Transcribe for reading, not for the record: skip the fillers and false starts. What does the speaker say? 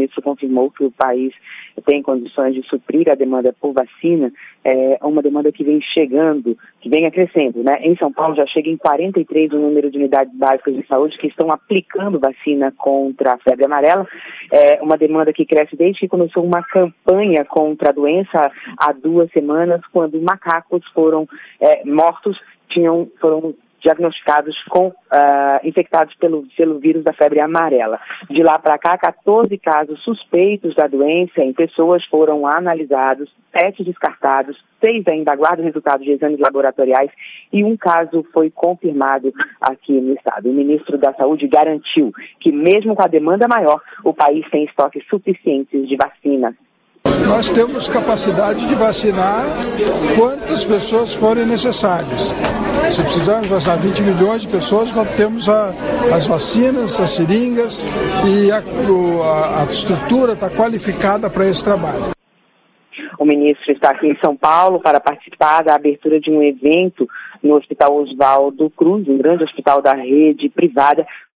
ministro confirmou que o país tem condições de suprir a demanda por vacina, uma demanda que vem chegando, que vem crescendo, né? Em São Paulo já chega em 43 o número de unidades básicas de saúde que estão aplicando vacina contra a febre amarela. Uma demanda que cresce desde que começou uma campanha contra a doença há 2 semanas, quando macacos foram mortos, foram diagnosticados infectados pelo vírus da febre amarela. De lá para cá, 14 casos suspeitos da doença em pessoas foram analisados, 7 descartados, 6 ainda aguardam resultados de exames laboratoriais e um caso foi confirmado aqui no estado. O ministro da Saúde garantiu que, mesmo com a demanda maior, o país tem estoques suficientes de vacina. Nós temos capacidade de vacinar quantas pessoas forem necessárias. Se precisarmos vacinar 20 milhões de pessoas, nós temos as vacinas, as seringas e a estrutura está qualificada para esse trabalho. O ministro está aqui em São Paulo para participar da abertura de um evento no Hospital Oswaldo Cruz, um grande hospital da rede privada,